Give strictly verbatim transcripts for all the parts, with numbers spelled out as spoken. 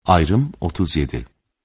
Ayrım otuz yedi.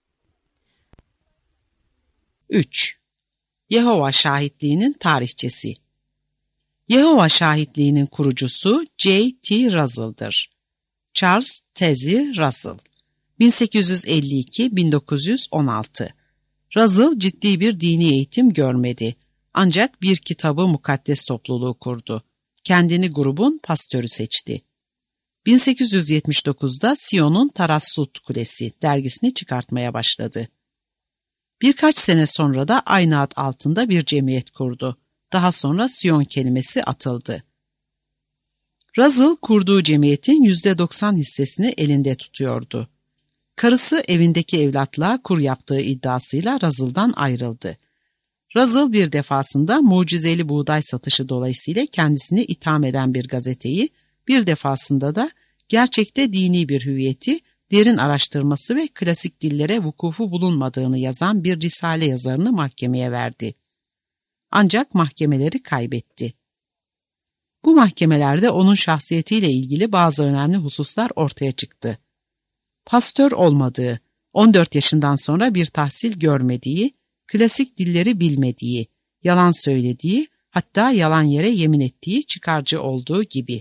üç. Yehova Şahitliğinin tarihçesi. Yehova Şahitliğinin kurucusu J T Russell'dır. Charles Taze Russell, bin sekiz yüz elli iki - bin dokuz yüz on altı. Russell ciddi bir dini eğitim görmedi. Ancak bir kitabı mukaddes topluluğu kurdu. Kendini grubun pastörü seçti. bin sekiz yüz yetmiş dokuzda Siyon'un Tarassut Kulesi dergisini çıkartmaya başladı. Birkaç sene sonra da aynı ad altında bir cemiyet kurdu. Daha sonra Siyon kelimesi atıldı. Russell kurduğu cemiyetin yüzde doksan hissesini elinde tutuyordu. Karısı evindeki evlatlığa kur yaptığı iddiasıyla Russell'dan ayrıldı. Russell bir defasında mucizeli buğday satışı dolayısıyla kendisini itham eden bir gazeteyi, bir defasında da gerçekte dini bir hüviyeti, derin araştırması ve klasik dillere vukufu bulunmadığını yazan bir risale yazarını mahkemeye verdi. Ancak mahkemeleri kaybetti. Bu mahkemelerde onun şahsiyetiyle ilgili bazı önemli hususlar ortaya çıktı. Pastör olmadığı, on dört yaşından sonra bir tahsil görmediği, klasik dilleri bilmediği, yalan söylediği, hatta yalan yere yemin ettiği çıkarcı olduğu gibi.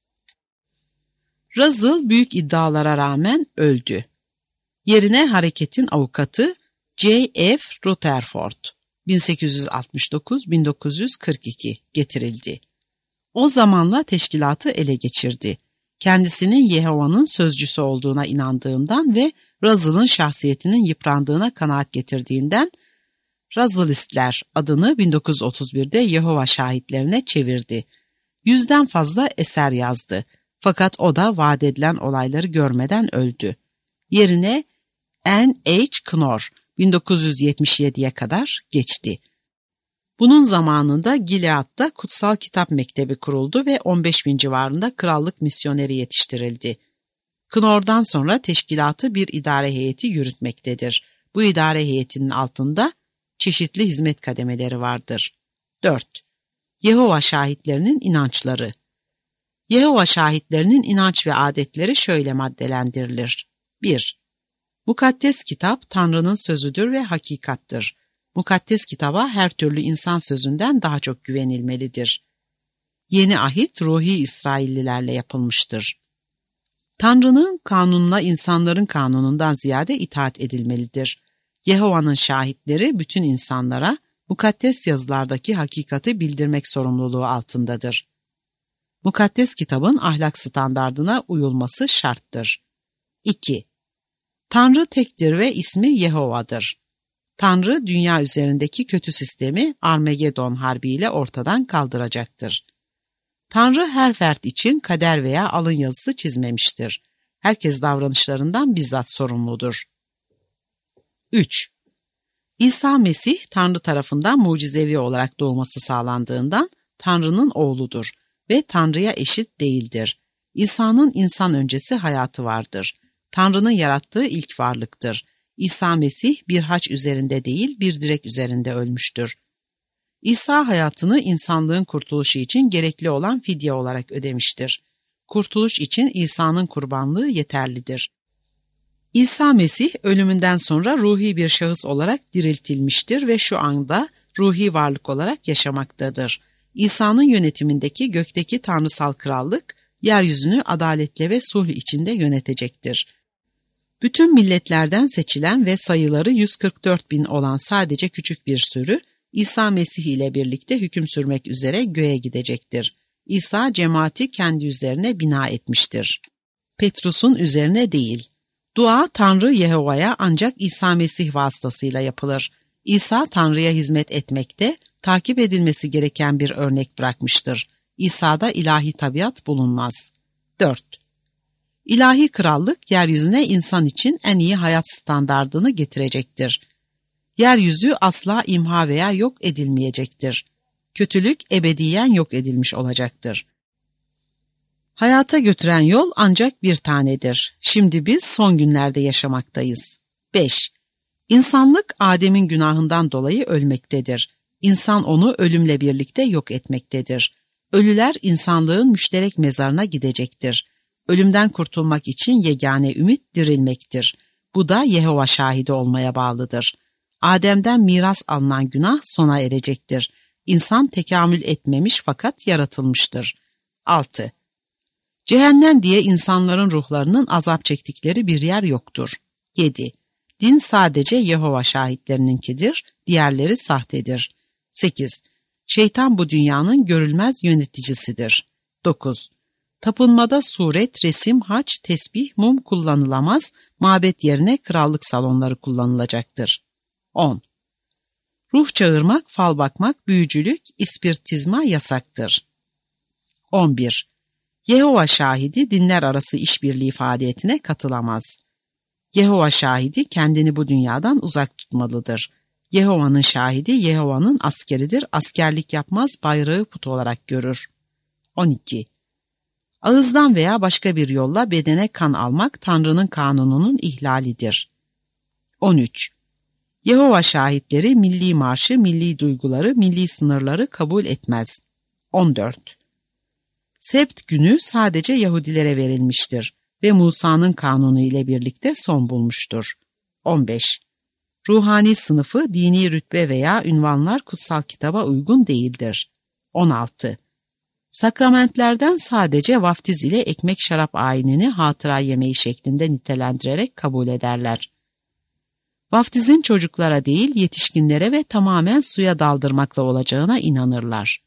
Russell büyük iddialara rağmen öldü. Yerine hareketin avukatı J F Rutherford, bin sekiz yüz altmış dokuz - bin dokuz yüz kırk iki getirildi. O zamanla teşkilatı ele geçirdi. Kendisinin Yehova'nın sözcüsü olduğuna inandığından ve Russell'ın şahsiyetinin yıprandığına kanaat getirdiğinden Russellistler adını bin dokuz yüz otuz birde Yehova şahitlerine çevirdi. Yüzden fazla eser yazdı. Fakat o da vaat edilen olayları görmeden öldü. Yerine N H Knorr bin dokuz yüz yetmiş yediye kadar geçti. Bunun zamanında Gilead'da Kutsal Kitap Mektebi kuruldu ve on beş bin civarında krallık misyoneri yetiştirildi. Knorr'dan sonra teşkilatı bir idare heyeti yürütmektedir. Bu idare heyetinin altında çeşitli hizmet kademeleri vardır. dört. Yehova şahitlerinin inançları. Yehova şahitlerinin inanç ve adetleri şöyle maddelendirilir. bir. Mukaddes kitap Tanrı'nın sözüdür ve hakikattır. Mukaddes kitaba her türlü insan sözünden daha çok güvenilmelidir. Yeni ahit ruhi İsraillilerle yapılmıştır. Tanrı'nın kanununa insanların kanunundan ziyade itaat edilmelidir. Yehova'nın şahitleri bütün insanlara mukaddes yazılardaki hakikati bildirmek sorumluluğu altındadır. Mukaddes kitabın ahlak standardına uyulması şarttır. iki. Tanrı tektir ve ismi Yehova'dır. Tanrı dünya üzerindeki kötü sistemi Armagedon harbiyle ortadan kaldıracaktır. Tanrı her fert için kader veya alın yazısı çizmemiştir. Herkes davranışlarından bizzat sorumludur. üç. İsa Mesih Tanrı tarafından mucizevi olarak doğması sağlandığından Tanrı'nın oğludur ve Tanrı'ya eşit değildir. İsa'nın insan öncesi hayatı vardır. Tanrı'nın yarattığı ilk varlıktır. İsa Mesih bir haç üzerinde değil bir direk üzerinde ölmüştür. İsa hayatını insanlığın kurtuluşu için gerekli olan fidye olarak ödemiştir. Kurtuluş için İsa'nın kurbanlığı yeterlidir. İsa Mesih ölümünden sonra ruhi bir şahıs olarak diriltilmiştir ve şu anda ruhi varlık olarak yaşamaktadır. İsa'nın yönetimindeki gökteki tanrısal krallık, yeryüzünü adaletle ve sulh içinde yönetecektir. Bütün milletlerden seçilen ve sayıları yüz kırk dört bin olan sadece küçük bir sürü, İsa Mesih ile birlikte hüküm sürmek üzere göğe gidecektir. İsa cemaati kendi üzerine bina etmiştir. Petrus'un üzerine değil. Dua Tanrı Yehova'ya ancak İsa Mesih vasıtasıyla yapılır. İsa Tanrı'ya hizmet etmekte, takip edilmesi gereken bir örnek bırakmıştır. İsa'da ilahi tabiat bulunmaz. dört. İlahi krallık yeryüzüne insan için en iyi hayat standardını getirecektir. Yeryüzü asla imha veya yok edilmeyecektir. Kötülük ebediyen yok edilmiş olacaktır. Hayata götüren yol ancak bir tanedir. Şimdi biz son günlerde yaşamaktayız. beş. İnsanlık Adem'in günahından dolayı ölmektedir. İnsan onu ölümle birlikte yok etmektedir. Ölüler insanlığın müşterek mezarına gidecektir. Ölümden kurtulmak için yegane ümit dirilmektir. Bu da Yehova şahidi olmaya bağlıdır. Adem'den miras alınan günah sona erecektir. İnsan tekamül etmemiş fakat yaratılmıştır. altı. Cehennem diye insanların ruhlarının azap çektikleri bir yer yoktur. yedi. Din sadece Yehova şahitlerininkidir, diğerleri sahtedir. sekiz. Şeytan bu dünyanın görülmez yöneticisidir. dokuz. Tapınmada suret, resim, haç, tesbih, mum kullanılamaz, mabet yerine krallık salonları kullanılacaktır. on. Ruh çağırmak, fal bakmak, büyücülük, ispiritizma yasaktır. on bir. Yehova şahidi dinler arası işbirliği faaliyetine katılamaz. Yehova şahidi kendini bu dünyadan uzak tutmalıdır. Yehova'nın şahidi Yehova'nın askeridir, askerlik yapmaz, bayrağı put olarak görür. on iki. Ağızdan veya başka bir yolla bedene kan almak Tanrı'nın kanununun ihlalidir. on üç. Yehova şahitleri milli marşı, milli duyguları, milli sınırları kabul etmez. on dört. Sebt günü sadece Yahudilere verilmiştir ve Musa'nın kanunu ile birlikte son bulmuştur. on beş. Ruhani sınıfı, dini rütbe veya ünvanlar kutsal kitaba uygun değildir. on altı. Sakramentlerden sadece vaftiz ile ekmek şarap ayinini hatıra yemeği şeklinde nitelendirerek kabul ederler. Vaftizin çocuklara değil yetişkinlere ve tamamen suya daldırmakla olacağına inanırlar.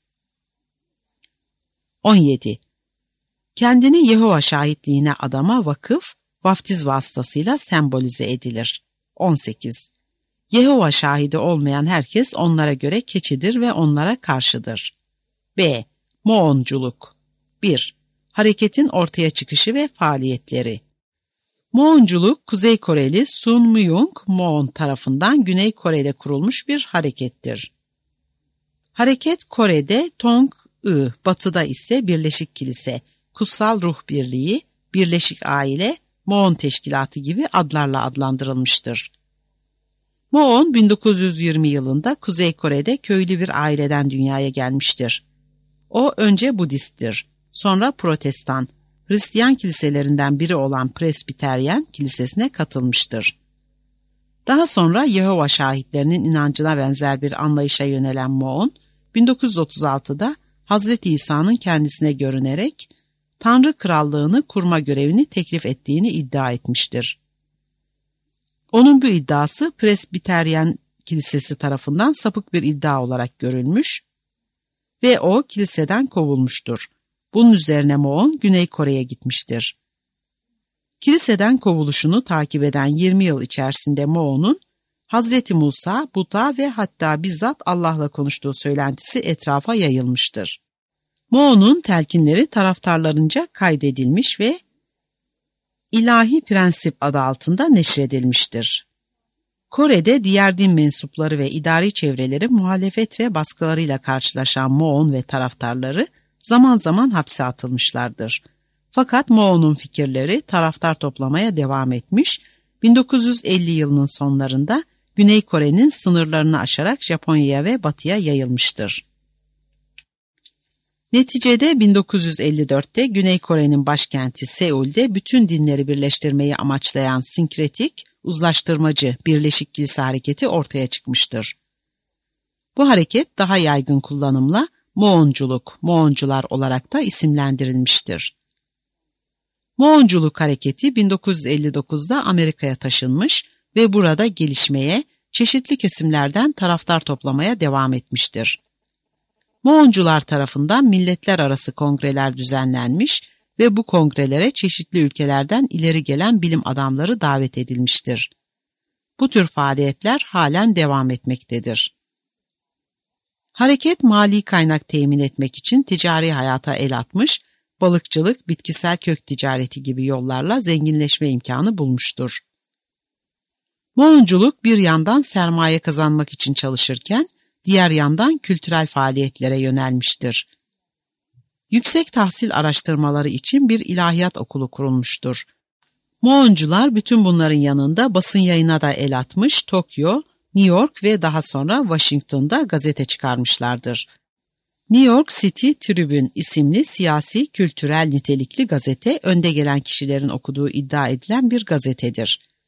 on yedi. Kendini Yehova şahitliğine adama vakıf, vaftiz vasıtasıyla sembolize edilir. on sekiz. Yehova şahidi olmayan herkes onlara göre keçidir ve onlara karşıdır. B. Moonculuk. bir. Hareketin ortaya çıkışı ve faaliyetleri. Moonculuk, Kuzey Koreli Sun Myung Moon tarafından Güney Kore'de kurulmuş bir harekettir. Hareket Kore'de Tong-ı, Batı'da ise Birleşik Kilise, Kutsal Ruh Birliği, Birleşik Aile, Moon Teşkilatı gibi adlarla adlandırılmıştır. Moon bin dokuz yüz yirmi yılında Kuzey Kore'de köylü bir aileden dünyaya gelmiştir. O önce Budisttir, sonra Protestan, Hristiyan kiliselerinden biri olan Presbiteryen kilisesine katılmıştır. Daha sonra Yehova şahitlerinin inancına benzer bir anlayışa yönelen Moon, bin dokuz yüz otuz altıda Hazreti İsa'nın kendisine görünerek Tanrı krallığını kurma görevini teklif ettiğini iddia etmiştir. Onun bu iddiası Presbiteryen kilisesi tarafından sapık bir iddia olarak görülmüş ve o kiliseden kovulmuştur. Bunun üzerine Moon Güney Kore'ye gitmiştir. Kiliseden kovuluşunu takip eden yirmi yıl içerisinde Moon'un Hazreti Musa, Buta ve hatta bizzat Allah'la konuştuğu söylentisi etrafa yayılmıştır. Moon'un telkinleri taraftarlarınca kaydedilmiş ve İlahi Prensip adı altında neşredilmiştir. Kore'de diğer din mensupları ve idari çevreleri muhalefet ve baskılarıyla karşılaşan Moon ve taraftarları zaman zaman hapse atılmışlardır. Fakat Moon'un fikirleri taraftar toplamaya devam etmiş, bin dokuz yüz elli yılının sonlarında Güney Kore'nin sınırlarını aşarak Japonya'ya ve Batı'ya yayılmıştır. Neticede bin dokuz yüz elli dörtte Güney Kore'nin başkenti Seul'de bütün dinleri birleştirmeyi amaçlayan sinkretik, uzlaştırmacı Birleşik Kilise Hareketi ortaya çıkmıştır. Bu hareket daha yaygın kullanımla Moonculuk, Mooncular olarak da isimlendirilmiştir. Moonculuk hareketi bin dokuz yüz elli dokuzda Amerika'ya taşınmış ve burada gelişmeye, çeşitli kesimlerden taraftar toplamaya devam etmiştir. Mooncular tarafından milletler arası kongreler düzenlenmiş ve bu kongrelere çeşitli ülkelerden ileri gelen bilim adamları davet edilmiştir. Bu tür faaliyetler halen devam etmektedir. Hareket mali kaynak temin etmek için ticari hayata el atmış, balıkçılık, bitkisel kök ticareti gibi yollarla zenginleşme imkanı bulmuştur. Moonculuk bir yandan sermaye kazanmak için çalışırken, diğer yandan kültürel faaliyetlere yönelmiştir. Yüksek tahsil araştırmaları için bir ilahiyat okulu kurulmuştur. Mooncular bütün bunların yanında basın yayına da el atmış, Tokyo, New York ve daha sonra Washington'da gazete çıkarmışlardır. New York City Tribune isimli siyasi, kültürel nitelikli gazete önde gelen kişilerin okuduğu iddia edilen bir gazetedir.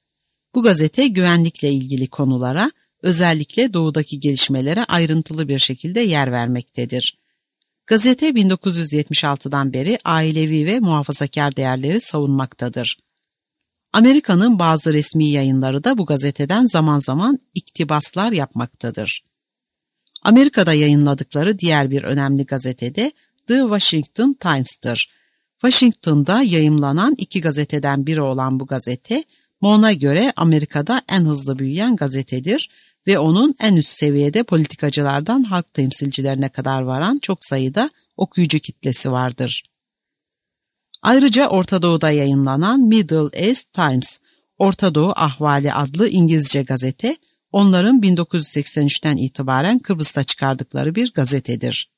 Bu gazete güvenlikle ilgili konulara, özellikle doğudaki gelişmelere ayrıntılı bir şekilde yer vermektedir. Gazete bin dokuz yüz yetmiş altıdan beri ailevi ve muhafazakar değerleri savunmaktadır. Amerika'nın bazı resmi yayınları da bu gazeteden zaman zaman iktibaslar yapmaktadır. Amerika'da yayınladıkları diğer bir önemli gazetede The Washington Times'tır. Washington'da yayımlanan iki gazeteden biri olan bu gazete, Moon'a göre Amerika'da en hızlı büyüyen gazetedir ve onun en üst seviyede politikacılardan halk temsilcilerine kadar varan çok sayıda okuyucu kitlesi vardır. Ayrıca Orta Doğu'da yayınlanan Middle East Times, Orta Doğu Ahvali adlı İngilizce gazete, onların bin dokuz yüz seksen üçten itibaren Kıbrıs'ta çıkardıkları bir gazetedir.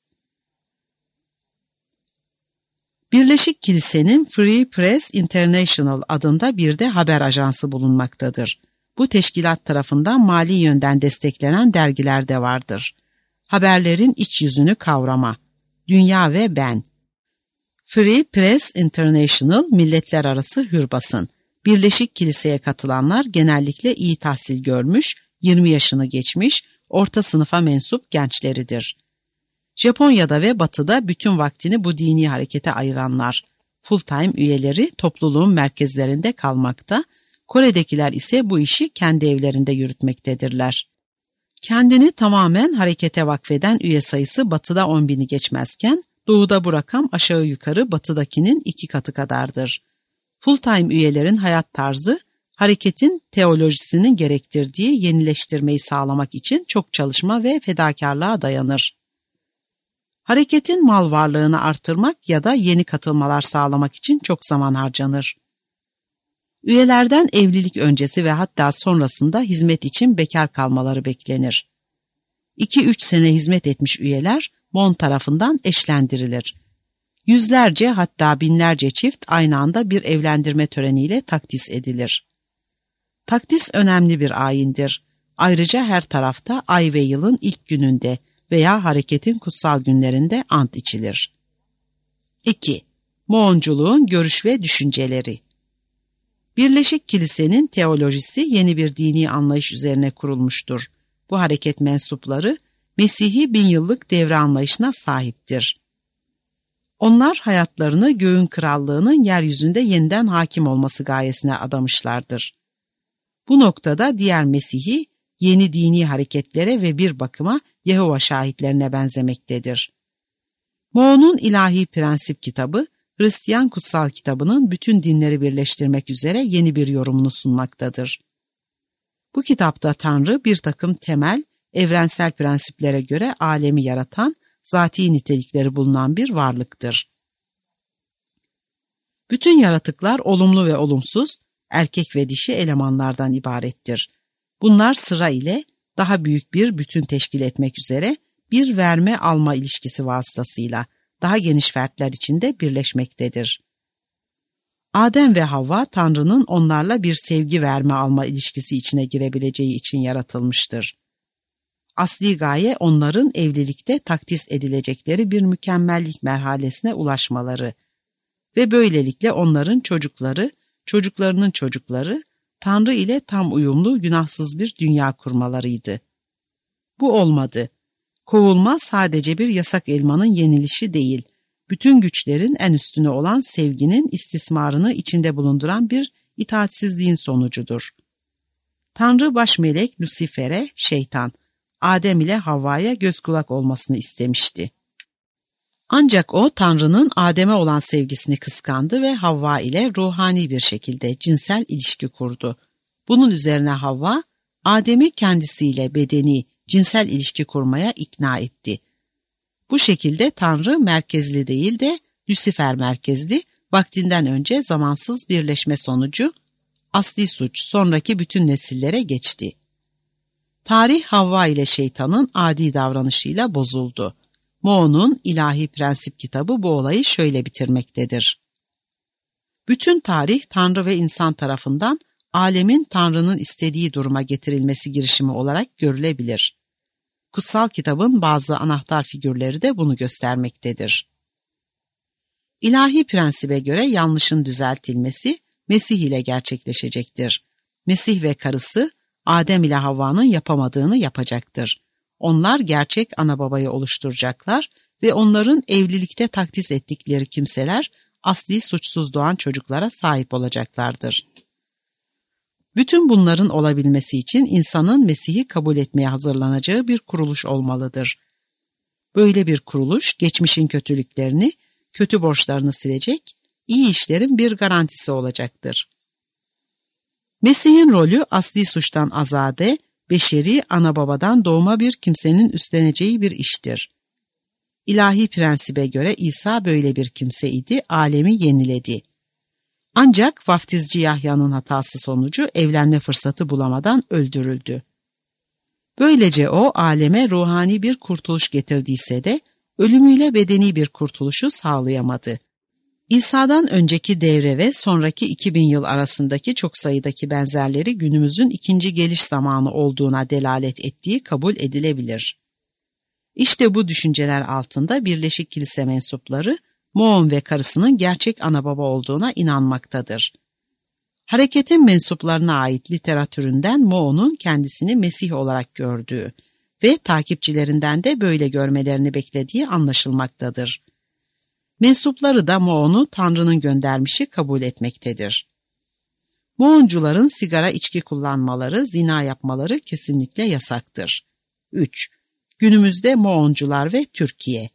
Birleşik Kilise'nin Free Press International adında bir de haber ajansı bulunmaktadır. Bu teşkilat tarafından mali yönden desteklenen dergiler de vardır. Haberlerin iç yüzünü kavrama, Dünya ve Ben. Free Press International milletler arası hür basın. Birleşik Kilise'ye katılanlar genellikle iyi tahsil görmüş, yirmi yaşını geçmiş, orta sınıfa mensup gençleridir. Japonya'da ve Batı'da bütün vaktini bu dini harekete ayıranlar, full-time üyeleri topluluğun merkezlerinde kalmakta, Kore'dekiler ise bu işi kendi evlerinde yürütmektedirler. Kendini tamamen harekete vakfeden üye sayısı Batı'da on bini geçmezken, Doğu'da bu rakam aşağı yukarı Batı'dakinin iki katı kadardır. Full-time üyelerin hayat tarzı, hareketin teolojisinin gerektirdiği yenileştirmeyi sağlamak için çok çalışma ve fedakarlığa dayanır. Hareketin mal varlığını artırmak ya da yeni katılmalar sağlamak için çok zaman harcanır. Üyelerden evlilik öncesi ve hatta sonrasında hizmet için bekar kalmaları beklenir. iki üç sene hizmet etmiş üyeler Mon tarafından eşlendirilir. Yüzlerce hatta binlerce çift aynı anda bir evlendirme töreniyle takdis edilir. Takdis önemli bir ayindir. Ayrıca her tarafta ay ve yılın ilk gününde veya hareketin kutsal günlerinde ant içilir. iki. Moğonculuğun görüş ve düşünceleri. Birleşik Kilise'nin teolojisi yeni bir dini anlayış üzerine kurulmuştur. Bu hareket mensupları Mesih'i bin yıllık devre anlayışına sahiptir. Onlar hayatlarını göğün krallığının yeryüzünde yeniden hakim olması gayesine adamışlardır. Bu noktada diğer Mesih'i yeni dini hareketlere ve bir bakıma Yehova şahitlerine benzemektedir. Mo'nun ilahi prensip kitabı, Hristiyan kutsal kitabının bütün dinleri birleştirmek üzere yeni bir yorumunu sunmaktadır. Bu kitapta Tanrı bir takım temel, evrensel prensiplere göre alemi yaratan, zati nitelikleri bulunan bir varlıktır. Bütün yaratıklar olumlu ve olumsuz, erkek ve dişi elemanlardan ibarettir. Bunlar sıra ile daha büyük bir bütün teşkil etmek üzere bir verme-alma ilişkisi vasıtasıyla daha geniş fertler içinde birleşmektedir. Adem ve Havva, Tanrı'nın onlarla bir sevgi verme-alma ilişkisi içine girebileceği için yaratılmıştır. Asli gaye onların evlilikte takdis edilecekleri bir mükemmellik merhalesine ulaşmaları ve böylelikle onların çocukları, çocuklarının çocukları, Tanrı ile tam uyumlu, günahsız bir dünya kurmalarıydı. Bu olmadı. Kovulma sadece bir yasak elmanın yenilişi değil, bütün güçlerin en üstüne olan sevginin istismarını içinde bulunduran bir itaatsizliğin sonucudur. Tanrı baş melek Lucifer'e, şeytan, Adem ile Havva'ya göz kulak olmasını istemişti. Ancak o Tanrı'nın Adem'e olan sevgisini kıskandı ve Havva ile ruhani bir şekilde cinsel ilişki kurdu. Bunun üzerine Havva, Adem'i kendisiyle bedeni, cinsel ilişki kurmaya ikna etti. Bu şekilde Tanrı merkezli değil de Lucifer merkezli, vaktinden önce zamansız birleşme sonucu, asli suç sonraki bütün nesillere geçti. Tarih Havva ile şeytanın adi davranışıyla bozuldu. Mo'nun ilahi prensip kitabı bu olayı şöyle bitirmektedir. Bütün tarih Tanrı ve insan tarafından alemin Tanrı'nın istediği duruma getirilmesi girişimi olarak görülebilir. Kutsal kitabın bazı anahtar figürleri de bunu göstermektedir. İlahi prensibe göre yanlışın düzeltilmesi Mesih ile gerçekleşecektir. Mesih ve karısı Adem ile Havva'nın yapamadığını yapacaktır. Onlar gerçek ana babayı oluşturacaklar ve onların evlilikte takdis ettikleri kimseler asli suçsuz doğan çocuklara sahip olacaklardır. Bütün bunların olabilmesi için insanın Mesih'i kabul etmeye hazırlanacağı bir kuruluş olmalıdır. Böyle bir kuruluş geçmişin kötülüklerini, kötü borçlarını silecek, iyi işlerin bir garantisi olacaktır. Mesih'in rolü asli suçtan azade, beşeri ana babadan doğma bir kimsenin üstleneceği bir iştir. İlahi prensibe göre İsa böyle bir kimseydi, alemi yeniledi. Ancak vaftizci Yahya'nın hatası sonucu evlenme fırsatı bulamadan öldürüldü. Böylece o aleme ruhani bir kurtuluş getirdiyse de ölümüyle bedeni bir kurtuluşu sağlayamadı. İsa'dan önceki devre ve sonraki iki bin yıl arasındaki çok sayıdaki benzerleri günümüzün ikinci geliş zamanı olduğuna delalet ettiği kabul edilebilir. İşte bu düşünceler altında Birleşik Kilise mensupları Moon ve karısının gerçek ana baba olduğuna inanmaktadır. Hareketin mensuplarına ait literatüründen Moon'un kendisini Mesih olarak gördüğü ve takipçilerinden de böyle görmelerini beklediği anlaşılmaktadır. Mensupları da Moon'u Tanrı'nın göndermişi kabul etmektedir. Mooncuların sigara içki kullanmaları, zina yapmaları kesinlikle yasaktır. üç. Günümüzde Mooncular ve Türkiye.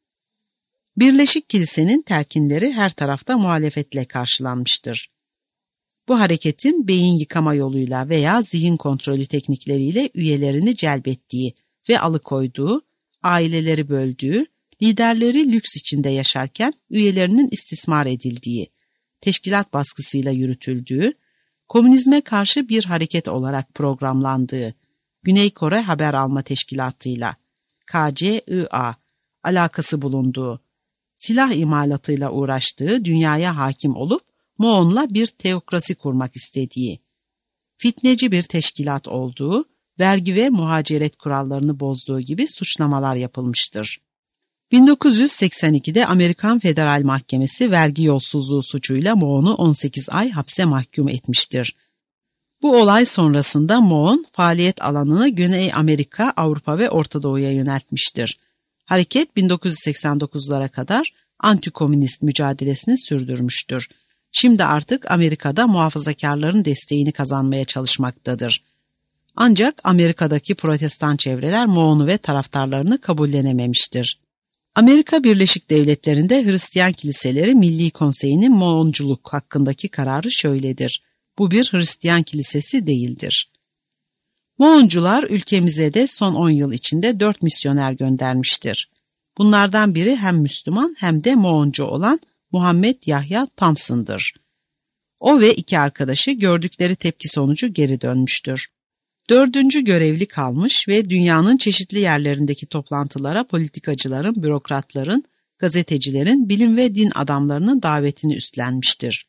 Birleşik Kilise'nin telkinleri her tarafta muhalefetle karşılanmıştır. Bu hareketin beyin yıkama yoluyla veya zihin kontrolü teknikleriyle üyelerini celbettiği ve alıkoyduğu, aileleri böldüğü, liderleri lüks içinde yaşarken üyelerinin istismar edildiği, teşkilat baskısıyla yürütüldüğü, komünizme karşı bir hareket olarak programlandığı, Güney Kore Haber Alma Teşkilatı'yla, K C I A, alakası bulunduğu, silah imalatıyla uğraştığı dünyaya hakim olup Moon'la bir teokrasi kurmak istediği, fitneci bir teşkilat olduğu, vergi ve muhaciret kurallarını bozduğu gibi suçlamalar yapılmıştır. bin dokuz yüz seksen ikide Amerikan Federal Mahkemesi vergi yolsuzluğu suçuyla Moon'u on sekiz ay hapse mahkum etmiştir. Bu olay sonrasında Moon faaliyet alanını Güney Amerika, Avrupa ve Orta Doğu'ya yöneltmiştir. Hareket bin dokuz yüz seksen dokuzlara kadar antikomünist mücadelesini sürdürmüştür. Şimdi artık Amerika'da muhafazakarların desteğini kazanmaya çalışmaktadır. Ancak Amerika'daki protestan çevreler Moon'u ve taraftarlarını kabullenememiştir. Amerika Birleşik Devletleri'nde Hristiyan Kiliseleri Milli Konseyi'nin Moonculuk hakkındaki kararı şöyledir: bu bir Hristiyan kilisesi değildir. Mooncular ülkemize de son on yıl içinde dört misyoner göndermiştir. Bunlardan biri hem Müslüman hem de Mooncu olan Muhammed Yahya Thompson'dır. O ve iki arkadaşı gördükleri tepki sonucu geri dönmüştür. Dördüncü görevli kalmış ve dünyanın çeşitli yerlerindeki toplantılara politikacıların, bürokratların, gazetecilerin, bilim ve din adamlarının davetini üstlenmiştir.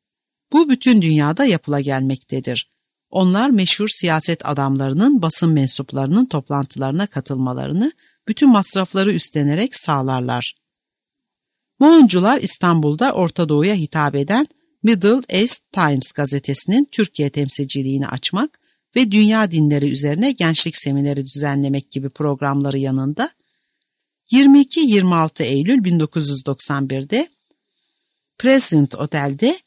Bu bütün dünyada yapılagelmektedir. Onlar meşhur siyaset adamlarının, basın mensuplarının toplantılarına katılmalarını bütün masrafları üstlenerek sağlarlar. Mooncular İstanbul'da Orta Doğu'ya hitap eden Middle East Times gazetesinin Türkiye temsilciliğini açmak ve dünya dinleri üzerine gençlik semineri düzenlemek gibi programları yanında yirmi iki yirmi altı Eylül bin dokuz yüz doksan birde President Otel'de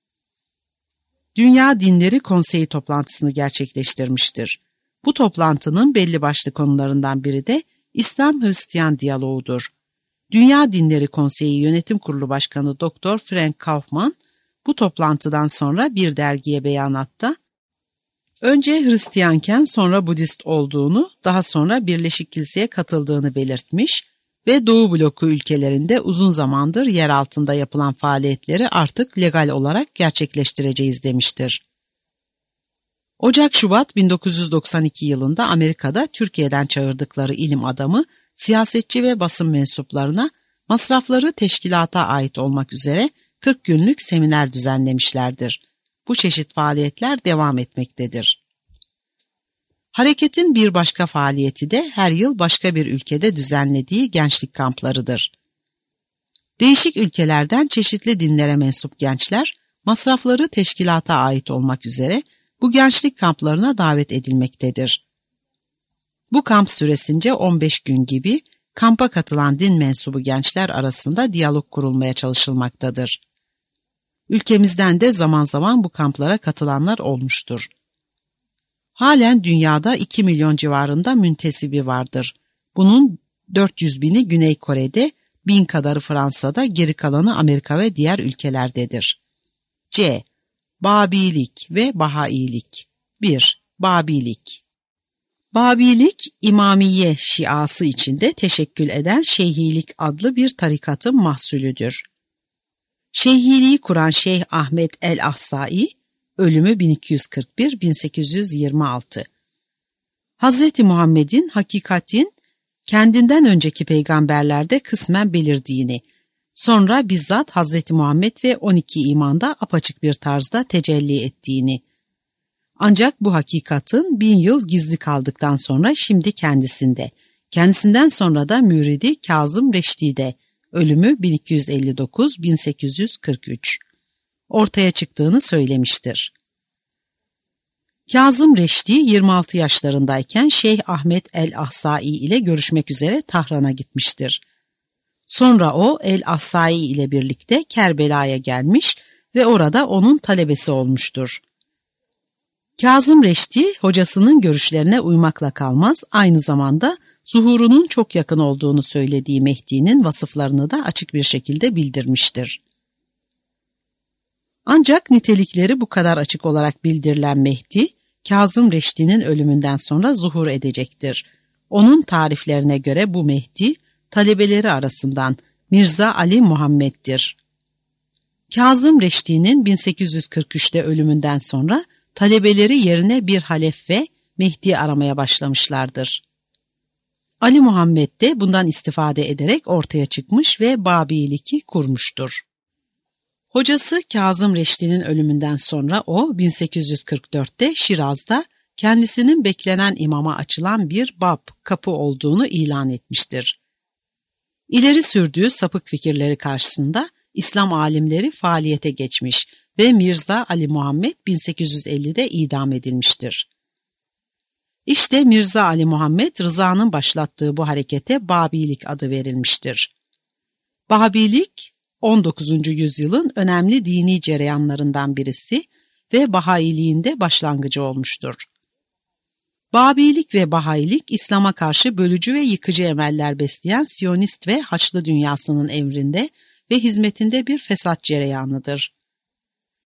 Dünya Dinleri Konseyi toplantısını gerçekleştirmiştir. Bu toplantının belli başlı konularından biri de İslam-Hristiyan diyaloğudur. Dünya Dinleri Konseyi Yönetim Kurulu Başkanı Doktor Frank Kaufman bu toplantıdan sonra bir dergiye beyanatta önce Hristiyanken sonra Budist olduğunu, daha sonra Birleşik Kilise'ye katıldığını belirtmiş ve Doğu bloku ülkelerinde uzun zamandır yer altında yapılan faaliyetleri artık legal olarak gerçekleştireceğiz demiştir. Ocak-Şubat bin dokuz yüz doksan iki yılında Amerika'da Türkiye'den çağırdıkları ilim adamı, siyasetçi ve basın mensuplarına masrafları teşkilata ait olmak üzere kırk günlük seminer düzenlemişlerdir. Bu çeşit faaliyetler devam etmektedir. Hareketin bir başka faaliyeti de her yıl başka bir ülkede düzenlediği gençlik kamplarıdır. Değişik ülkelerden çeşitli dinlere mensup gençler, masrafları teşkilata ait olmak üzere bu gençlik kamplarına davet edilmektedir. Bu kamp süresince on beş gün gibi kampa katılan din mensubu gençler arasında diyalog kurulmaya çalışılmaktadır. Ülkemizden de zaman zaman bu kamplara katılanlar olmuştur. Halen dünyada iki milyon civarında müntesibi vardır. Bunun dört yüz bini Güney Kore'de, bin kadarı Fransa'da, geri kalanı Amerika ve diğer ülkelerdedir. C. Babilik ve Bahailik. bir. Babilik. Babilik, İmamiye Şiası içinde teşekkül eden Şeyhilik adlı bir tarikatın mahsulüdür. Şeyhiliği kuran Şeyh Ahmet el-Ahsai, ölümü bin iki yüz kırk bir - bin sekiz yüz yirmi altı. Hazreti Muhammed'in hakikatin kendinden önceki peygamberlerde kısmen belirdiğini, sonra bizzat Hazreti Muhammed ve on iki imanda apaçık bir tarzda tecelli ettiğini, ancak bu hakikatin bin yıl gizli kaldıktan sonra şimdi kendisinde, kendisinden sonra da müridi Kazım Reşdi'de, ölümü bin iki yüz elli dokuz - bin sekiz yüz kırk üç, ortaya çıktığını söylemiştir. Kazım Reşdi yirmi altı yaşlarındayken Şeyh Ahmet el-Ahsai ile görüşmek üzere Tahran'a gitmiştir. Sonra o el-Ahsai ile birlikte Kerbela'ya gelmiş ve orada onun talebesi olmuştur. Kazım Reşdi hocasının görüşlerine uymakla kalmaz, aynı zamanda zuhurunun çok yakın olduğunu söylediği Mehdi'nin vasıflarını da açık bir şekilde bildirmiştir. Ancak nitelikleri bu kadar açık olarak bildirilen Mehdi, Kazım Reşdi'nin ölümünden sonra zuhur edecektir. Onun tariflerine göre bu Mehdi, talebeleri arasından Mirza Ali Muhammed'dir. Kazım Reşdi'nin bin sekiz yüz kırk üçte ölümünden sonra talebeleri yerine bir halef ve Mehdi aramaya başlamışlardır. Ali Muhammed de bundan istifade ederek ortaya çıkmış ve Babilik'i kurmuştur. Hocası Kazım Reşdi'nin ölümünden sonra o bin sekiz yüz kırk dörtte Şiraz'da kendisinin beklenen imama açılan bir bab, kapı olduğunu ilan etmiştir. İleri sürdüğü sapık fikirleri karşısında İslam alimleri faaliyete geçmiş ve Mirza Ali Muhammed bin sekiz yüz ellide idam edilmiştir. İşte Mirza Ali Muhammed Rıza'nın başlattığı bu harekete Babilik adı verilmiştir. Babilik, on dokuzuncu yüzyılın önemli dini cereyanlarından birisi ve Bahailiğin de başlangıcı olmuştur. Babilik ve Bahailik, İslam'a karşı bölücü ve yıkıcı emeller besleyen Siyonist ve Haçlı dünyasının emrinde ve hizmetinde bir fesat cereyanıdır.